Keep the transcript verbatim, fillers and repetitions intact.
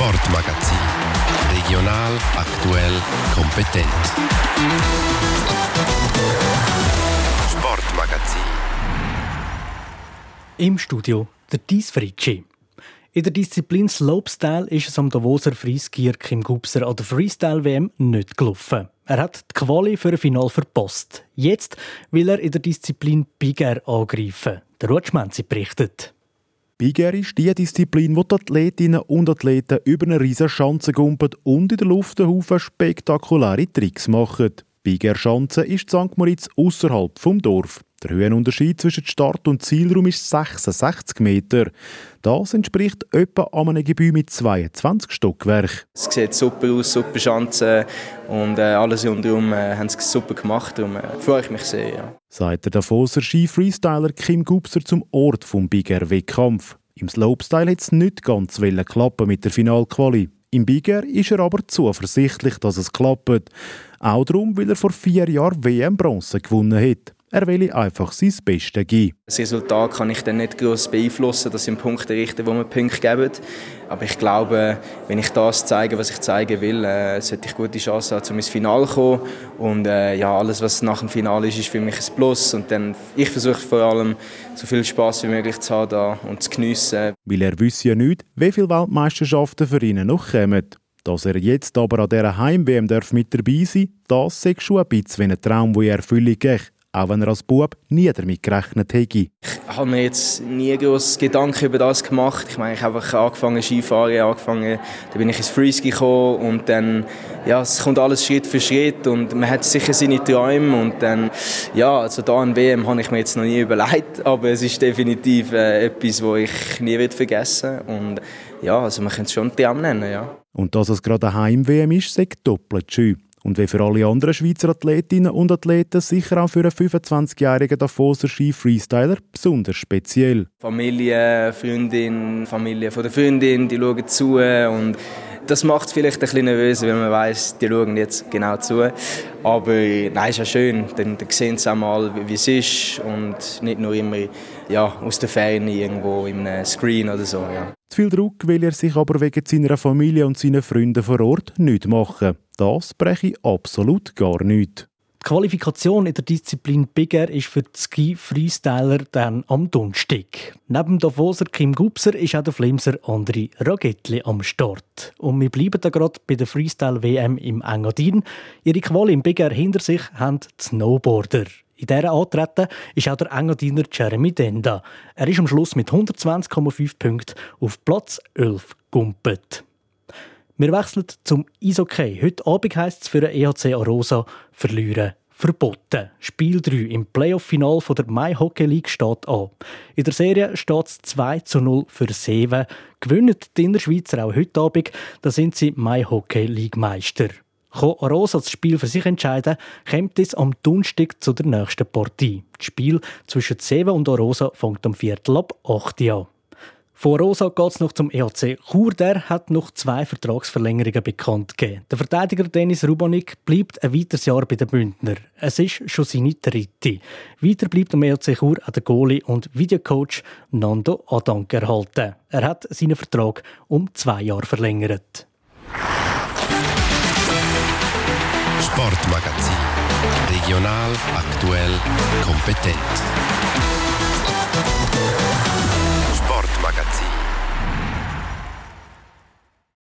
Sportmagazin. Regional, aktuell, kompetent. Sportmagazin. Im Studio der Dies Fritschi. In der Disziplin Slopestyle ist es am Davoser Freiskier Kim Gubser an der Freestyle-W M nicht gelaufen. Er hat die Quali für ein Final verpasst. Jetzt will er in der Disziplin Big Air angreifen. Der Rutschmenzi berichtet. Big Air ist die Disziplin, wo die Athletinnen und Athleten über eine riesige Schanze gumpen und in der Luft einen Haufen spektakuläre Tricks machen. Big Air Schanze ist Sankt Moritz ausserhalb vom Dorf. Der Höhenunterschied zwischen Start- und Zielraum ist sechsundsechzig Meter. Das entspricht etwa einem Gebäude mit zweiundzwanzig Stockwerken. Es sieht super aus, super Schanzen und äh, alles rundherum äh, haben sie super gemacht. Darum äh, freue ich mich sehr. Ja. Sagt der Davoser Ski-Freestyler Kim Gubser zum Ort vom Big Air-Wettkampf. Im Slopestyle hat es nicht ganz klappen mit der Finalquali. Im Big Air ist er aber zuversichtlich, dass es klappt. Auch darum, weil er vor vier Jahren W M-Bronze gewonnen hat. Er will einfach sein Bestes geben. Das Resultat kann ich dann nicht gross beeinflussen, das sind Punkte richten, wo wir Punkte geben. Aber ich glaube, wenn ich das zeige, was ich zeigen will, äh, sollte ich gute Chancen haben, um ins Finale zu kommen. Und äh, ja, alles, was nach dem Finale ist, ist für mich ein Plus. Und dann, ich versuche vor allem, so viel Spass wie möglich zu haben da und zu geniessen. Weil er wüsste ja nicht, wie viele Weltmeisterschaften für ihn noch kommen. Dass er jetzt aber an dieser Heim-W M mit dabei sein darf, das ist schon ein bisschen ein Traum, der in Erfüllung geht. Auch wenn er als Bub nie damit gerechnet hätte. Ich habe mir jetzt nie groß Gedanken über das gemacht. Ich meine, ich habe einfach angefangen Skifahren, angefangen, dann bin ich ins Freeski gekommen und dann, ja, es kommt alles Schritt für Schritt und man hat sicher seine Träume und dann, ja, also da an W M habe ich mir jetzt noch nie überlegt, aber es ist definitiv äh, etwas, was ich nie wird vergessen und ja, also man kann es schon einen Traum nennen, ja. Und dass es gerade eine Heim-W M ist, sagt doppelt schön. Und wie für alle anderen Schweizer Athletinnen und Athleten sicher auch für einen fünfundzwanzigjährigen Davoser Ski-Freestyler besonders speziell. Familie, Freundin, Familie von der Freundin, die schauen zu und das macht es vielleicht ein bisschen nervös, weil man weiss, die schauen jetzt genau zu. Aber nein, ist ja schön, dann, dann sehen sie auch mal, wie es ist und nicht nur immer ja, aus der Ferne irgendwo im Screen oder so. Ja. Zu viel Druck will er sich aber wegen seiner Familie und seinen Freunden vor Ort nicht machen. Das breche absolut gar nicht. Die Qualifikation in der Disziplin Big Air ist für die Ski-Freestyler dann am Donnerstag. Neben dem Davoser Kim Gubser ist auch der Flemser André Ragettli am Start. Und wir bleiben da gerade bei der Freestyle-W M im Engadin. Ihre Quali im Big Air hinter sich haben die Snowboarder. In dieser antreten ist auch der Engadiner Jeremy Denda. Er ist am Schluss mit hundertzwanzig Komma fünf Punkten auf Platz elf gegumpelt. Wir wechseln zum Eishockey. Heute Abend heisst es für den E H C Arosa «Verlieren verboten». Spiel drei im Playoff-Final der My Hockey League steht an. In der Serie steht es zwei zu null für Seven. Gewinnen die Innerschweizer auch heute Abend, dann sind sie My Hockey League Meister. Kann Arosa das Spiel für sich entscheiden, kommt es am Donnerstag zu der nächsten Partie. Das Spiel zwischen Seven und Arosa fängt am Viertel ab acht Uhr an. Von Arosa geht es noch zum E H C Chur. Der hat noch zwei Vertragsverlängerungen bekannt gegeben. Der Verteidiger Dennis Rubanik bleibt ein weiteres Jahr bei den Bündner. Es ist schon seine dritte. Weiter bleibt am E H C Chur auch der Goalie und Videocoach Nando Adank erhalten. Er hat seinen Vertrag um zwei Jahre verlängert. Sportmagazin. Regional, aktuell, kompetent.